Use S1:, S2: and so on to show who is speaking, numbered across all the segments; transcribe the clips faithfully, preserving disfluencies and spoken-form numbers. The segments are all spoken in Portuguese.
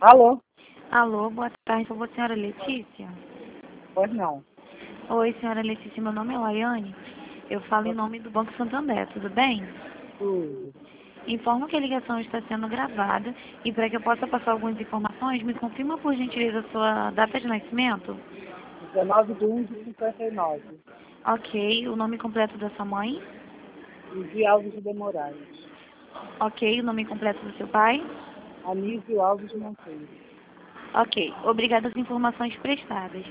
S1: Alô?
S2: Alô, boa tarde, por favor, senhora Letícia?
S1: Pois não.
S2: Oi, senhora Letícia, meu nome é Laiane. Eu falo em nome do Banco Santander, tudo bem?
S1: Tudo.
S2: Informo que a ligação está sendo gravada e para que eu possa passar algumas informações, me confirma por gentileza a sua data de nascimento?
S1: dezenove de um de cinquenta e nove.
S2: Ok, o nome completo da sua mãe?
S1: Luiz Alves de Moraes.
S2: Ok, o nome completo do seu pai?
S1: Anísio Alves Monteiro.
S2: Ok, obrigada às informações prestadas.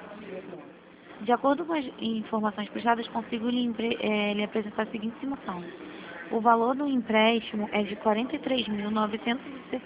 S2: De acordo com as informações prestadas, consigo lhe, empre- eh, lhe apresentar a seguinte situação. O valor do empréstimo é de quarenta e três mil novecentos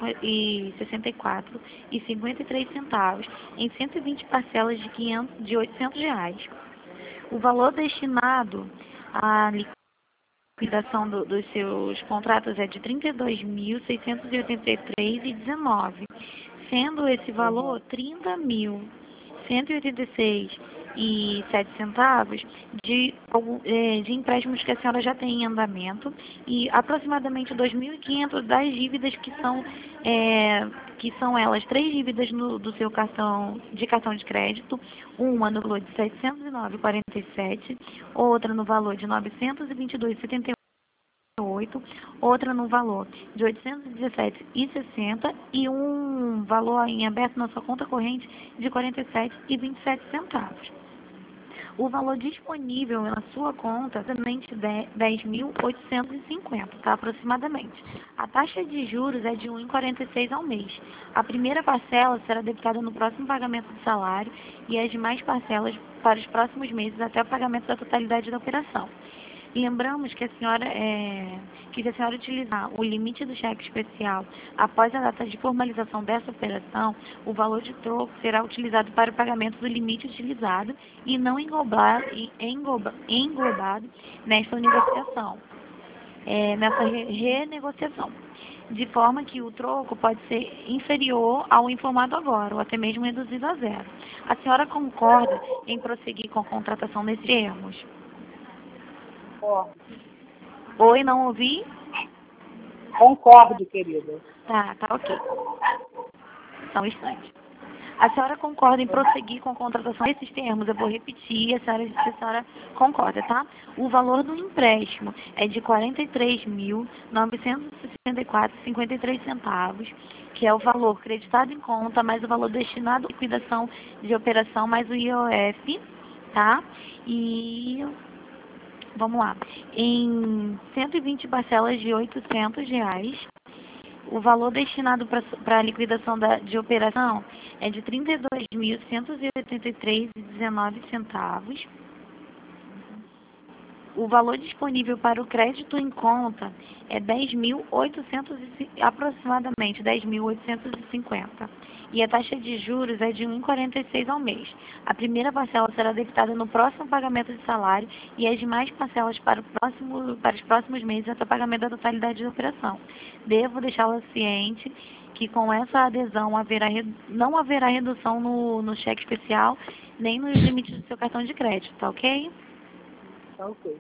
S2: e sessenta e quatro reais e cinquenta e três centavos em cento e vinte parcelas de, quinhentos, de oitocentos reais. O valor destinado à liquidação do, dos seus contratos é de trinta e dois mil seiscentos e oitenta e três reais e dezenove centavos, sendo esse valor trinta mil cento e oitenta e seis reais e sete centavos de, algum- eh, de empréstimos que a senhora já tem em andamento e aproximadamente dois mil e quinhentos das dívidas que são eh, que são elas três dívidas no, do seu cartão de cartão de crédito, uma no valor de setecentos e nove reais e quarenta e sete centavos, outra no valor de novecentos e vinte e dois reais e setenta e oito, outra no valor de oitocentos e dezessete reais e sessenta centavos e um valor em aberto na sua conta corrente de quarenta e sete reais e vinte e sete centavos. O valor disponível na sua conta é aproximadamente dez mil oitocentos e cinquenta, tá? Aproximadamente. A taxa de juros é de um vírgula quarenta e seis ao mês. A primeira parcela será debitada no próximo pagamento do salário e as demais parcelas para os próximos meses até o pagamento da totalidade da operação. Lembramos que a senhora é, que se a senhora utilizar o limite do cheque especial após a data de formalização dessa operação, o valor de troco será utilizado para o pagamento do limite utilizado e não englobar, e engloba, englobado nesta negociação, é, nessa re, renegociação. De forma que o troco pode ser inferior ao informado agora, ou até mesmo reduzido a zero. A senhora concorda em prosseguir com a contratação nesses termos?
S1: Concordo.
S2: Oi, não ouvi?
S1: Concordo, querida.
S2: Tá, tá ok. Só um instante. A senhora concorda em prosseguir com a contratação desses termos? Eu vou repetir, a senhora disse que a senhora concorda, tá? O valor do empréstimo é de quarenta e três mil novecentos e sessenta e quatro reais e cinquenta e três centavos, que é o valor creditado em conta, mais o valor destinado à liquidação de operação, mais o I O F, tá? E vamos lá. Em cento e vinte parcelas de oitocentos reais. O valor destinado para a liquidação da, de operação é de trinta e dois mil cento e oitenta e três reais e dezenove centavos. O valor disponível para o crédito em conta é dez mil e oitocentos, aproximadamente dez mil oitocentos e cinquenta. E a taxa de juros é de um vírgula quarenta e seis ao mês. A primeira parcela será debitada no próximo pagamento de salário e as demais parcelas para, o próximo, para os próximos meses até o pagamento da totalidade da operação. Devo deixá-la ciente que com essa adesão haverá, não haverá redução no, no cheque especial nem nos limites do seu cartão de crédito, tá ok?
S1: Tá ok.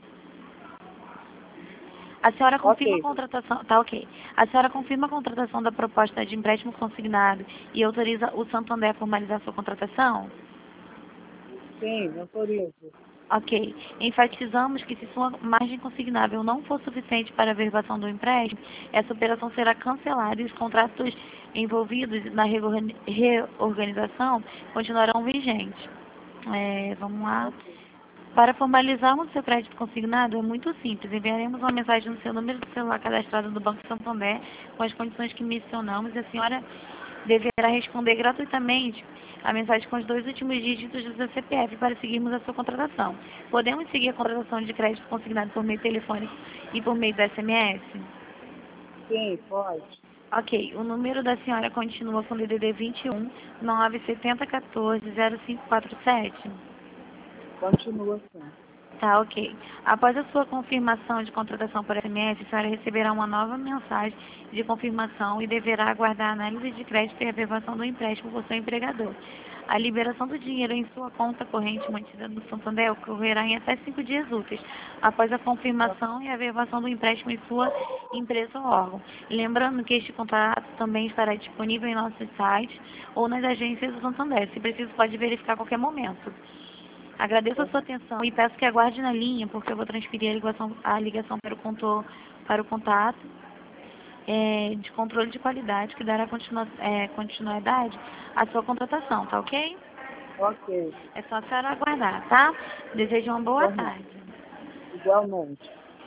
S2: A senhora confirma
S1: Ok.
S2: a contratação, tá ok. A senhora confirma a contratação da proposta de empréstimo consignado e autoriza o Santander a formalizar sua contratação?
S1: Sim, autorizo.
S2: Ok. Enfatizamos que se sua margem consignável não for suficiente para a averbação do empréstimo, essa operação será cancelada e os contratos envolvidos na reorgani- reorganização continuarão vigentes. É, vamos lá. Para formalizarmos seu crédito consignado é muito simples. Enviaremos uma mensagem no seu número de celular cadastrado no Banco Santander com as condições que mencionamos e a senhora deverá responder gratuitamente a mensagem com os dois últimos dígitos do seu C P F para seguirmos a sua contratação. Podemos seguir a contratação de crédito consignado por meio telefônico e por meio do S M S?
S1: Sim, pode.
S2: Ok, o número da senhora continua com o D D D vinte e um, nove sete zero um quatro, zero cinco quatro sete?
S1: Continua assim.
S2: Tá, ok. Após a sua confirmação de contratação por S M S, a senhora receberá uma nova mensagem de confirmação e deverá aguardar a análise de crédito e a aprovação do empréstimo por seu empregador. A liberação do dinheiro em sua conta corrente mantida no Santander ocorrerá em até cinco dias úteis, após a confirmação e a aprovação do empréstimo em sua empresa ou órgão. Lembrando que este contrato também estará disponível em nossos sites ou nas agências do Santander. Se preciso, pode verificar a qualquer momento. Agradeço a sua atenção e peço que aguarde na linha, porque eu vou transferir a ligação, a ligação para, o contor, para o contato é, de controle de qualidade, que dará continua, é, continuidade à sua contratação, tá ok?
S1: Ok.
S2: É só a senhora aguardar, tá? Desejo uma boa
S1: Igualmente.
S2: tarde.
S1: Igualmente.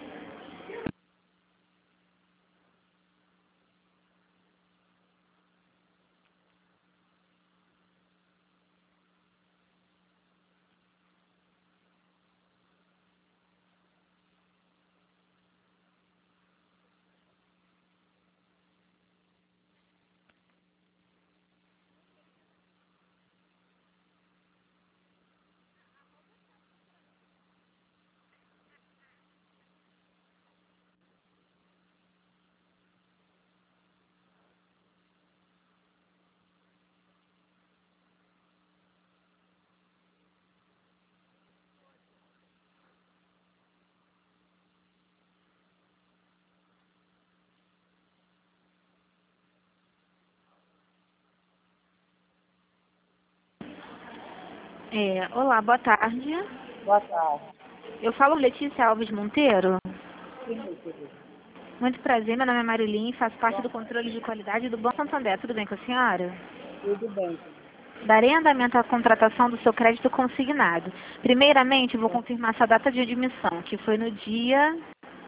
S2: É, olá, boa tarde.
S1: Boa tarde.
S2: Eu falo Letícia Alves Monteiro.
S1: Sim, meu querido.
S2: Muito prazer, meu nome é Marilyn, faço parte do controle de qualidade do Banco Santander. Tudo bem com a senhora?
S1: Tudo bem, querido.
S2: Darei andamento à contratação do seu crédito consignado. Primeiramente, vou confirmar sua data de admissão, que foi no dia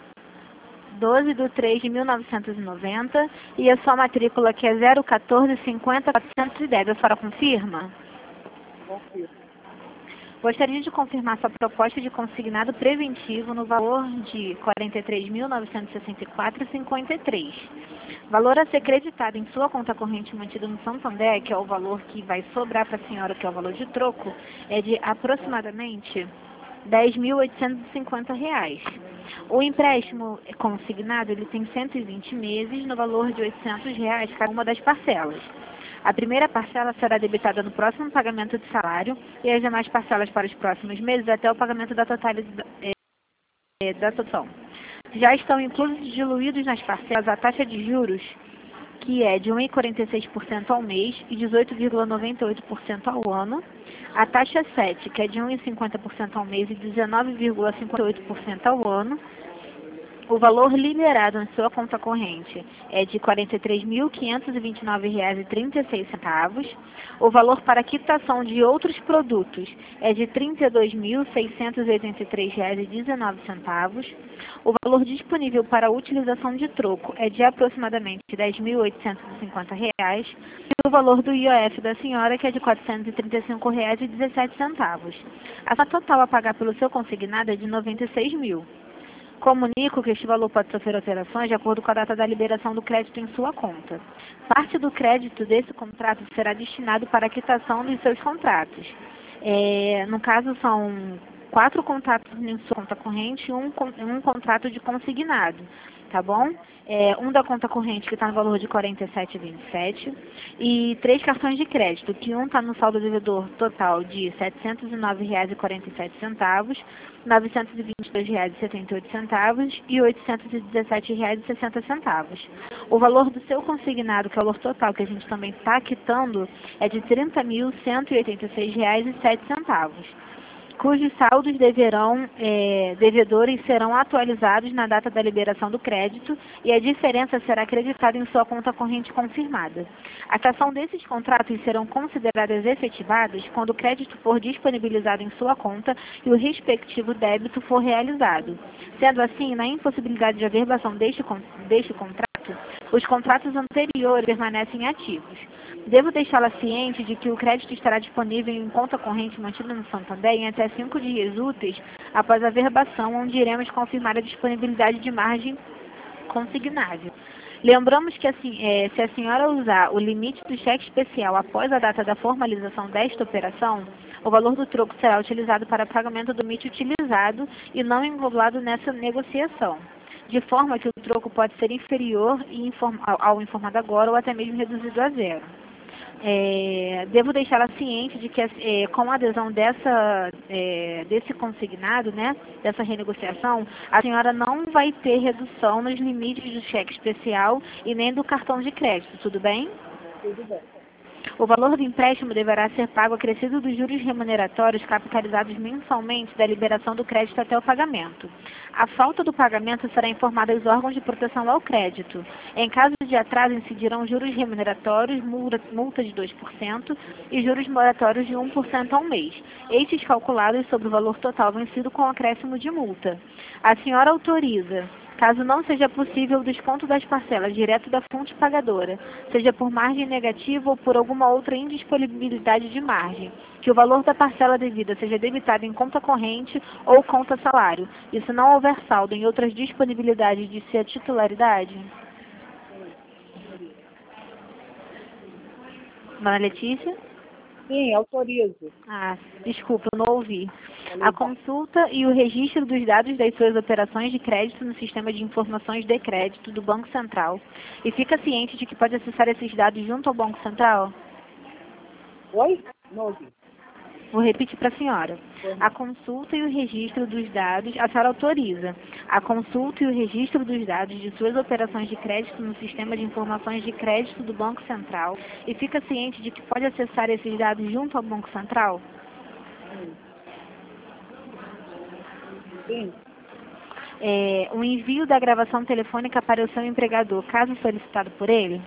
S2: doze de três de mil novecentos e noventa, e a sua matrícula, que é zero quatorze cinquenta quatrocentos e dez. A senhora confirma?
S1: Confirmo.
S2: Gostaria de confirmar sua proposta de consignado preventivo no valor de quarenta e três mil novecentos e sessenta e quatro reais e cinquenta e três centavos. Valor a ser creditado em sua conta corrente mantida no Santander, que é o valor que vai sobrar para a senhora, que é o valor de troco, é de aproximadamente dez mil oitocentos e cinquenta reais. O empréstimo consignado ele tem cento e vinte meses no valor de oitocentos reais cada uma das parcelas. A primeira parcela será debitada no próximo pagamento de salário e as demais parcelas para os próximos meses até o pagamento da totalidade é, da total. Já estão inclusos e diluídos nas parcelas a taxa de juros, que é de um vírgula quarenta e seis por cento ao mês e dezoito vírgula noventa e oito por cento ao ano. A taxa sete, que é de um vírgula cinquenta por cento ao mês e dezenove vírgula cinquenta e oito por cento ao ano. O valor liberado em sua conta corrente é de quarenta e três mil quinhentos e vinte e nove reais e trinta e seis centavos. O valor para quitação de outros produtos é de trinta e dois mil seiscentos e oitenta e três reais e dezenove centavos. O valor disponível para a utilização de troco é de aproximadamente dez mil oitocentos e cinquenta reais. E o valor do I O F da senhora, que é de quatrocentos e trinta e cinco reais e dezessete centavos. A soma total a pagar pelo seu consignado é de noventa e seis mil. Comunico que este valor pode sofrer alterações de acordo com a data da liberação do crédito em sua conta. Parte do crédito desse contrato será destinado para a quitação dos seus contratos. É, no caso, são quatro contratos em sua conta corrente e um, um contrato de consignado, tá bom? É, um da conta corrente, que está no valor de quarenta e sete reais e vinte e sete centavos, e três cartões de crédito, que um está no saldo devedor total de setecentos e nove reais e quarenta e sete centavos, novecentos e vinte e dois reais e setenta e oito centavos e oitocentos e dezessete reais e sessenta centavos. O valor do seu consignado, que é o valor total que a gente também está quitando, é de trinta mil cento e oitenta e seis reais e sete centavos. Cujos saldos deverão, é, devedores serão atualizados na data da liberação do crédito e a diferença será acreditada em sua conta corrente confirmada. A quitação desses contratos serão consideradas efetivadas quando o crédito for disponibilizado em sua conta e o respectivo débito for realizado. Sendo assim, na impossibilidade de averbação deste, deste contrato, os contratos anteriores permanecem ativos. Devo deixá-la ciente de que o crédito estará disponível em conta corrente mantida no Santander em até cinco dias úteis após a verbação, onde iremos confirmar a disponibilidade de margem consignável. Lembramos que assim, é, se a senhora usar o limite do cheque especial após a data da formalização desta operação, o valor do troco será utilizado para pagamento do limite utilizado e não englobado nessa negociação, de forma que o troco pode ser inferior e inform- ao ao informado agora ou até mesmo reduzido a zero. É, devo deixá-la ciente de que é, com a adesão dessa, é, desse consignado, né, dessa renegociação, a senhora não vai ter redução nos limites do cheque especial e nem do cartão de crédito, tudo bem?
S1: Tudo bem.
S2: O valor do empréstimo deverá ser pago acrescido dos juros remuneratórios capitalizados mensalmente da liberação do crédito até o pagamento. A falta do pagamento será informada aos órgãos de proteção ao crédito. Em caso de atraso, incidirão juros remuneratórios, multa multa de dois por cento e juros moratórios de um por cento ao mês, estes calculados sobre o valor total vencido com acréscimo de multa. A senhora autoriza, caso não seja possível o desconto das parcelas direto da fonte pagadora, seja por margem negativa ou por alguma outra indisponibilidade de margem, que o valor da parcela devida seja debitado em conta corrente ou conta salário, e se não houver saldo em outras disponibilidades de sua titularidade? Dona Letícia?
S1: Sim, autorizo.
S2: Ah, desculpa, eu não ouvi. A consulta e o registro dos dados das suas operações de crédito no sistema de informações de crédito do Banco Central. E fica ciente de que pode acessar esses dados junto ao Banco Central?
S1: Oi? Não ouvi.
S2: Vou repetir para a senhora. A consulta e o registro dos dados, a senhora autoriza. A consulta e o registro dos dados de suas operações de crédito no sistema de informações de crédito do Banco Central. E fica ciente de que pode acessar esses dados junto ao Banco Central?
S1: Sim. Sim.
S2: É, o envio da gravação telefônica para o seu empregador, caso solicitado por ele?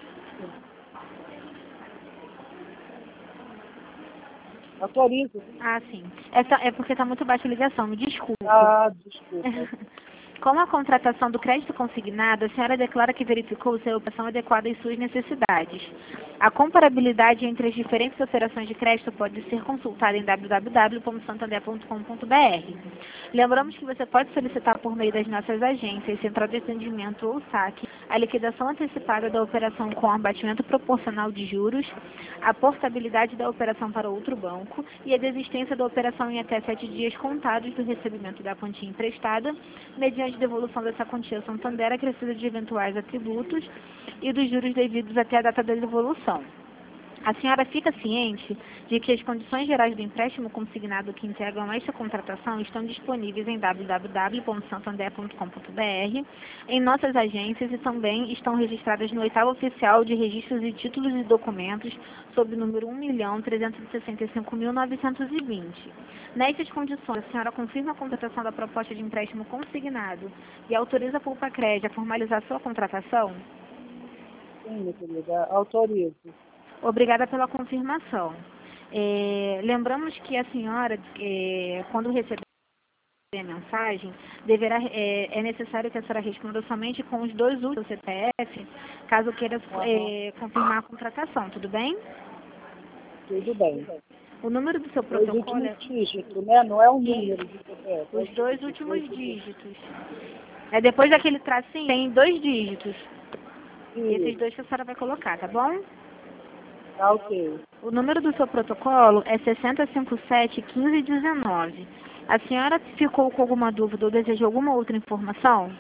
S1: Autorizo.
S2: Ah, sim. Essa é porque está muito baixa a ligação, me desculpe.
S1: Ah, desculpa.
S2: Com a contratação do crédito consignado, a senhora declara que verificou se a operação é adequada às suas necessidades. A comparabilidade entre as diferentes operações de crédito pode ser consultada em w w w ponto santander ponto com ponto b r. Lembramos que você pode solicitar por meio das nossas agências, Central de Atendimento ou saque, a liquidação antecipada da operação com abatimento proporcional de juros, a portabilidade da operação para outro banco e a desistência da operação em até sete dias contados do recebimento da quantia emprestada, mediante devolução dessa quantia ao Santander acrescida de eventuais atributos e dos juros devidos até a data da devolução. A senhora fica ciente de que as condições gerais do empréstimo consignado que integram esta contratação estão disponíveis em w w w ponto santander ponto com ponto b r, em nossas agências e também estão registradas no oitavo oficial de registros e títulos e documentos sob o número um milhão trezentos e sessenta e cinco mil novecentos e vinte. Nestas condições, a senhora confirma a contratação da proposta de empréstimo consignado e autoriza a Pulpacred a formalizar sua contratação?
S1: Sim, minha querida, autorizo.
S2: Obrigada pela confirmação. É, lembramos que a senhora, é, quando receber a mensagem, deverá, é, é necessário que a senhora responda somente com os dois últimos do C P F, caso queira é, confirmar a contratação, tudo bem?
S1: Tudo bem.
S2: O número do seu
S1: Os
S2: protocolo é
S1: últimos dígitos, né? Não é o número do C P F.
S2: os dois últimos dígitos. É depois daquele tracinho, tem dois dígitos. Esses dois que a senhora vai colocar, tá bom?
S1: Tá ok.
S2: O número do seu protocolo é sessenta, cinquenta e sete, quinze, dezenove. A senhora ficou com alguma dúvida ou deseja alguma outra informação?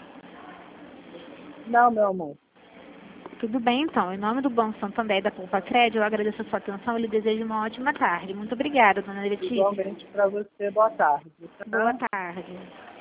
S1: Não, meu amor.
S2: Tudo bem, então. Em nome do Banco Santander e da Pulpacred, eu agradeço a sua atenção e lhe desejo uma ótima tarde. Muito obrigada, dona Letícia.
S1: Igualmente para você. Boa tarde. Tá?
S2: Boa tarde.